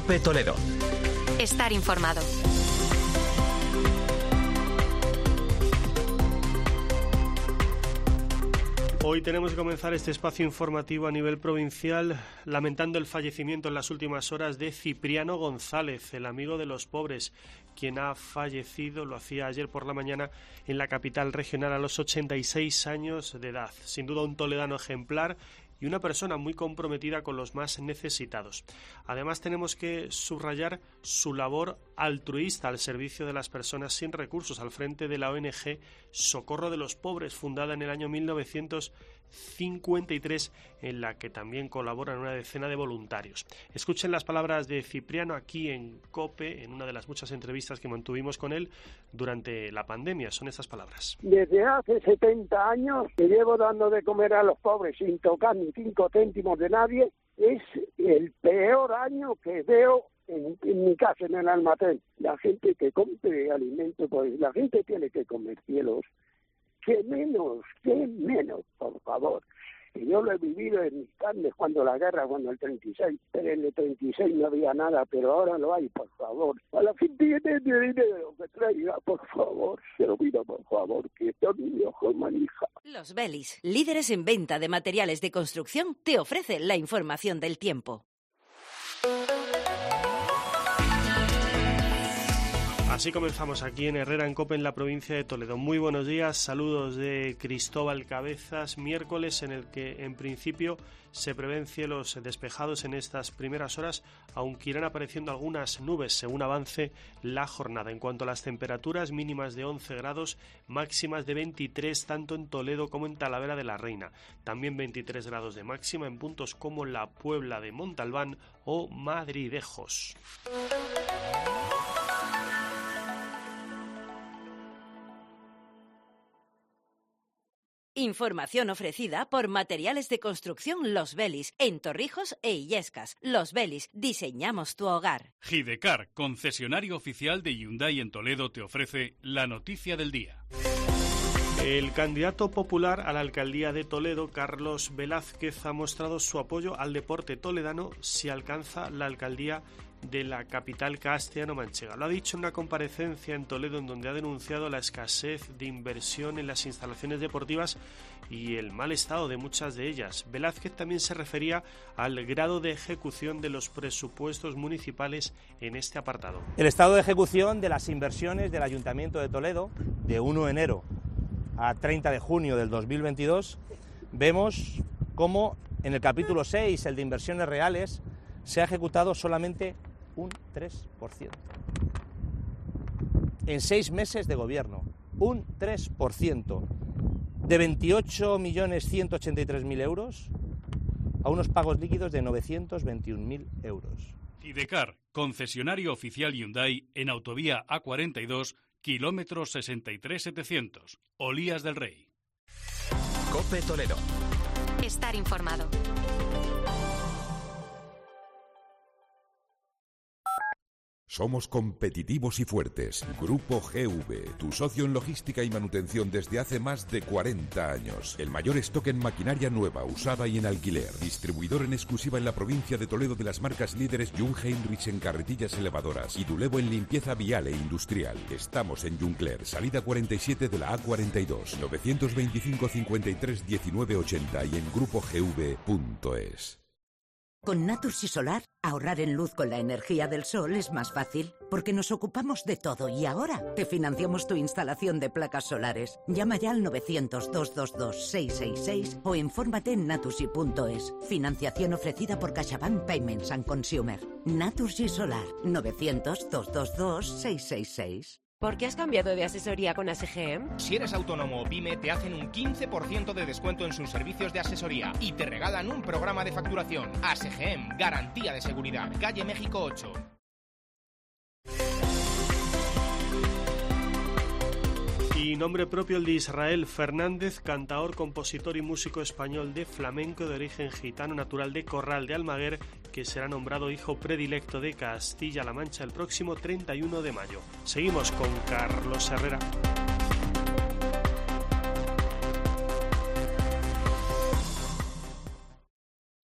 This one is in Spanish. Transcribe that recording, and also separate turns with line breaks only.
COPE Toledo.
Estar informado.
Hoy tenemos que comenzar este espacio informativo a nivel provincial lamentando el fallecimiento en las últimas horas de Cipriano González, el amigo de los pobres, quien ha fallecido, lo hacía ayer por la mañana, en la capital regional a los 86 años de edad. Sin duda un toledano ejemplar y una persona muy comprometida con los más necesitados. Además tenemos que subrayar su labor altruista al servicio de las personas sin recursos al frente de la ONG Socorro de los Pobres, fundada en el año 1953, en la que también colaboran una decena de voluntarios. Escuchen las palabras de Cipriano aquí en COPE, en una de las muchas entrevistas que mantuvimos con él durante la pandemia. Son estas palabras.
Desde hace 70 años que llevo dando de comer a los pobres sin tocar ni 5 céntimos de nadie. Es el peor año que veo en mi casa, en el almacén. La gente que compre alimento, pues la gente tiene que comer, cielos. ¿Qué menos, por favor? Y yo lo he vivido en mis carnes cuando la guerra, cuando el 36, pero en el 36 no había nada, pero ahora lo hay, por favor. A la gente tiene dinero que traiga, por favor, se lo pido, por favor, que estos niños coman, hija.
Los Belis, líderes en venta de materiales de construcción, te ofrecen la información del tiempo.
Así comenzamos aquí en Herrera en COPE en la provincia de Toledo. Muy buenos días, saludos de Cristóbal Cabezas. Miércoles en el que en principio se prevén cielos despejados en estas primeras horas, aunque irán apareciendo algunas nubes según avance la jornada. En cuanto a las temperaturas, mínimas de 11 grados, máximas de 23 tanto en Toledo como en Talavera de la Reina. También 23 grados de máxima en puntos como la Puebla de Montalbán o Madridejos.
Información ofrecida por Materiales de Construcción Los Belis, en Torrijos e Illescas. Los Belis, diseñamos tu hogar.
Gidecar, concesionario oficial de Hyundai en Toledo, te ofrece la noticia del día.
El candidato popular a la alcaldía de Toledo, Carlos Velázquez, ha mostrado su apoyo al deporte toledano si alcanza la alcaldía de la capital castellano-manchega. Lo ha dicho en una comparecencia en Toledo, en donde ha denunciado la escasez de inversión en las instalaciones deportivas y el mal estado de muchas de ellas. Velázquez también se refería al grado de ejecución de los presupuestos municipales en este apartado.
El estado de ejecución de las inversiones del Ayuntamiento de Toledo, de 1 de enero a 30 de junio del 2022, vemos cómo en el capítulo 6, el de inversiones reales, se ha ejecutado solamente un 3%. En 6 meses de gobierno, un 3%. De 28.183.000 euros a unos pagos líquidos de 921.000 euros.
Gidecar, concesionario oficial Hyundai en autovía A42, kilómetro 63700, Olías del Rey.
COPE Toledo.
Estar informado.
Somos competitivos y fuertes. Grupo GV, tu socio en logística y manutención desde hace más de 40 años. El mayor stock en maquinaria nueva, usada y en alquiler. Distribuidor en exclusiva en la provincia de Toledo de las marcas líderes Jung Heinrich en carretillas elevadoras y Dulevo en limpieza vial e industrial. Estamos en Juncler, salida 47 de la A42, 925 53 19 80 y en grupogv.es.
Con Naturgy Solar, ahorrar en luz con la energía del sol es más fácil, porque nos ocupamos de todo y ahora te financiamos tu instalación de placas solares. Llama ya al 900-222-666 o infórmate en naturgy.es. Financiación ofrecida por CaixaBank Payments and Consumer. Naturgy Solar, 900-222-666.
¿Por qué has cambiado de asesoría con ASGM?
Si eres autónomo o pyme, te hacen un 15% de descuento en sus servicios de asesoría y te regalan un programa de facturación. ASGM, garantía de seguridad. Calle México 8.
Y nombre propio el de Israel Fernández, cantaor, compositor y músico español de flamenco de origen gitano, natural de Corral de Almaguer, que será nombrado hijo predilecto de Castilla-La Mancha el próximo 31 de mayo. Seguimos con Carlos Herrera.